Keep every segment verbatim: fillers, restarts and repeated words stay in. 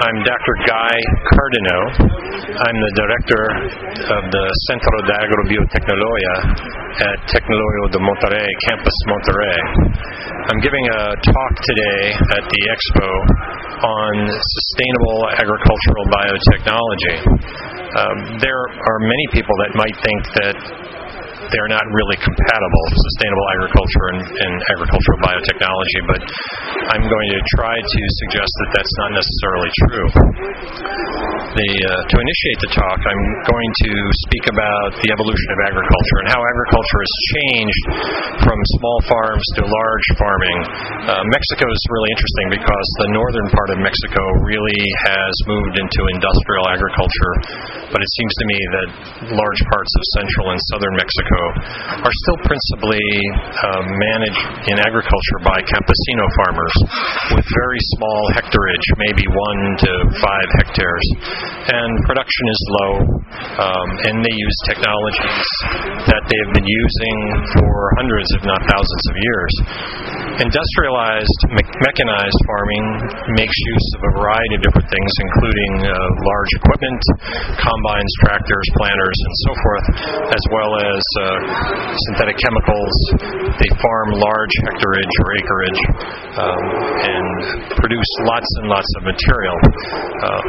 I'm Doctor Guy Cardeneau. I'm the director of the Centro de Agrobiotecnología at Tecnológico de Monterrey, Campus Monterrey. I'm giving a talk today at the Expo on sustainable agricultural biotechnology. Um, there are many people that might think that they're not really compatible, sustainable agriculture and, and agricultural biotechnology, but I'm going to try to suggest that that's not necessarily true. The, uh, to initiate the talk, I'm going to speak about the evolution of agriculture and how agriculture has changed from small farms to large farming. Uh, Mexico is really interesting because the northern part of Mexico really has moved into industrial agriculture, but it seems to me that large parts of central and southern Mexico are still principally uh, managed in agriculture by campesino farmers with very small hectarage, maybe one to five hectares. And production is low, um, and they use technologies that they have been using for hundreds, if not thousands of years. Industrialized, me- mechanized farming makes use of a variety of different things, including uh, large equipment, combines, tractors, planters, and so forth, as well as uh, synthetic chemicals. They farm large hectarage or acreage um, and produce lots and lots of material. Uh,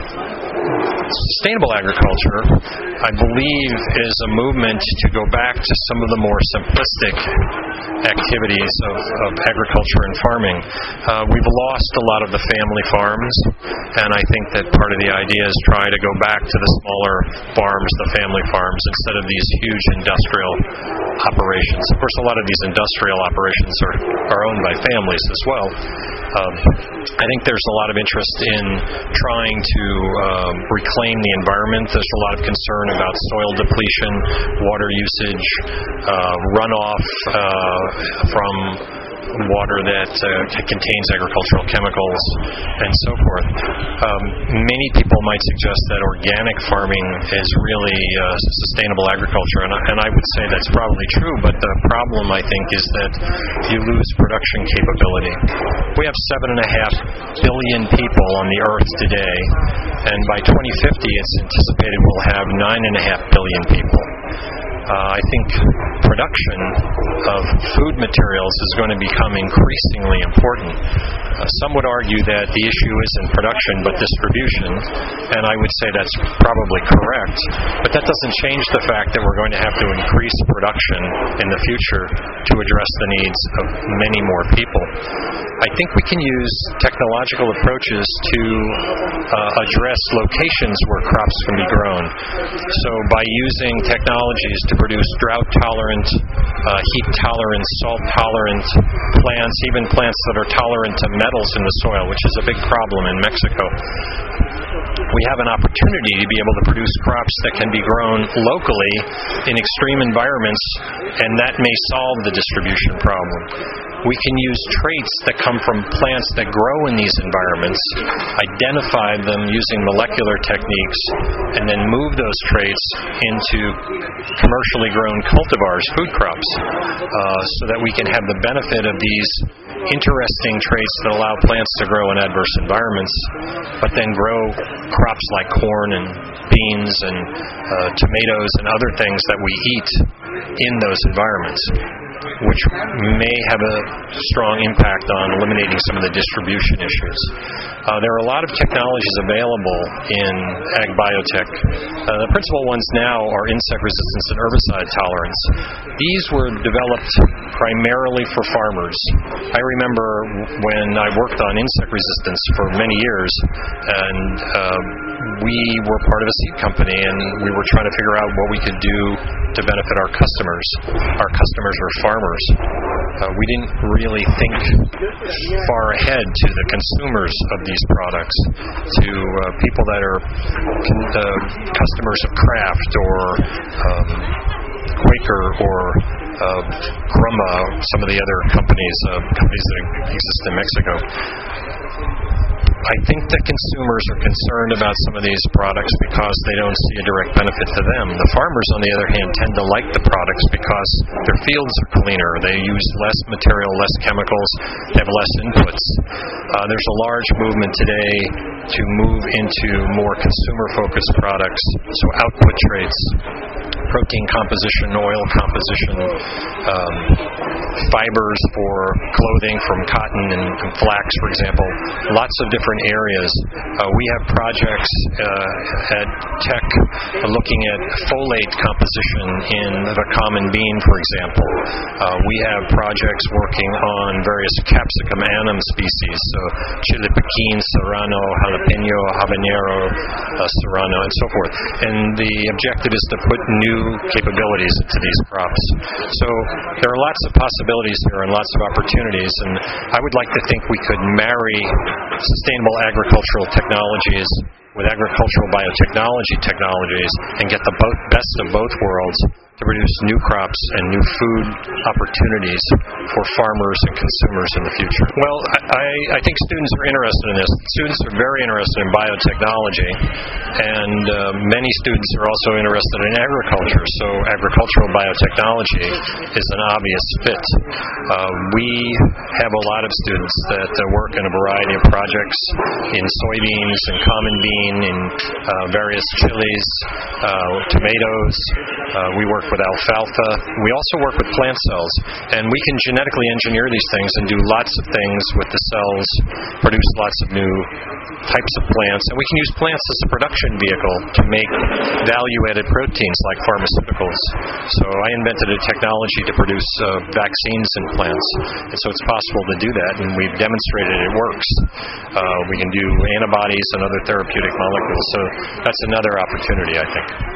sustainable agriculture, I believe, is a movement to go back to some of the more simplistic activities of, of agriculture and farming. Uh, we've lost a lot of the family farms, and I think that part of the idea is try to go back to the smaller farms, the family farms, instead of these huge industrial operations. Of course, a lot of these industrial operations are, are owned by families as well. Um, I think there's a lot of interest in trying to um, reclaim the environment. There's a lot of concern about soil depletion, water usage, uh, runoff uh, from water that uh, contains agricultural chemicals, and so forth. Um, many people might suggest that organic farming is really uh, sustainable agriculture, and I, and I would say that's probably true, but the problem, I think, is that you lose production capability. We have seven and a half billion people on the earth today, and by twenty fifty it's anticipated we'll have nine and a half billion people. Uh, I think production of food materials is going to become increasingly important. Uh, some would argue that the issue isn't production but distribution, and I would say that's probably correct, but that doesn't change the fact that we're going to have to increase production in the future to address the needs of many more people. I think we can use technological approaches to uh, address locations where crops can be grown. So by using technologies to produce drought-tolerant, uh, heat-tolerant, salt-tolerant plants, even plants that are tolerant to metals in the soil, which is a big problem in Mexico, we have an opportunity to be able to produce crops that can be grown locally in extreme environments, and that may solve the distribution problem. We can use traits that come from plants that grow in these environments, identify them using molecular techniques, and then move those traits into commercially grown cultivars, food crops, uh, so that we can have the benefit of these interesting traits that allow plants to grow in adverse environments, but then grow crops like corn and beans and uh, tomatoes and other things that we eat in those environments, which may have a strong impact on eliminating some of the distribution issues. Uh, there are a lot of technologies available in ag biotech. Uh, the principal ones now are insect resistance and herbicide tolerance. These were developed primarily for farmers. I remember when I worked on insect resistance for many years, and uh, we were part of a seed company, and we were trying to figure out what we could do to benefit our customers. Our customers were farmers. Uh, we didn't really think far ahead to the consumers of these products, to uh, people that are con- uh, customers of Kraft or um, Quaker or uh, Grumma, some of the other companies, uh, companies that exist in Mexico. I think that consumers are concerned about some of these products because they don't see a direct benefit to them. The farmers, on the other hand, tend to like the products because their fields are cleaner. They use less material, less chemicals, they have less inputs. Uh, there's a large movement today to move into more consumer-focused products, so output traits, protein composition, oil composition, um, fibers for clothing from cotton and, and flax, for example, lots of different areas. Uh, we have projects uh, at Tech looking at folate composition in the common bean, for example. Uh, we have projects working on various capsicum annum species, so chile piquin, serrano, jalapeno, habanero, uh, serrano, and so forth. And the objective is to put new capabilities into these crops. So there are lots of possibilities here and lots of opportunities, and I would like to think we could marry sustainable agricultural technologies with agricultural biotechnology technologies and get the both, best of both worlds to produce new crops and new food opportunities for farmers and consumers in the future. Well, I, I think students are interested in this. Students are very interested in biotechnology, and uh, many students are also interested in agriculture, so agricultural biotechnology is an obvious fit. Uh, we have a lot of students that uh, work in a variety of projects in soybeans and common bean, in uh, various chilies, uh, tomatoes. Uh, we work with alfalfa. We also work with plant cells, and we can genetically engineer these things and do lots of things with the cells, produce lots of new types of plants, and we can use plants as a production vehicle to make value-added proteins like pharmaceuticals. So I invented a technology to produce uh, vaccines in plants, and so it's possible to do that, and we've demonstrated it works. Uh, we can do antibodies and other therapeutic molecules, so that's another opportunity, I think.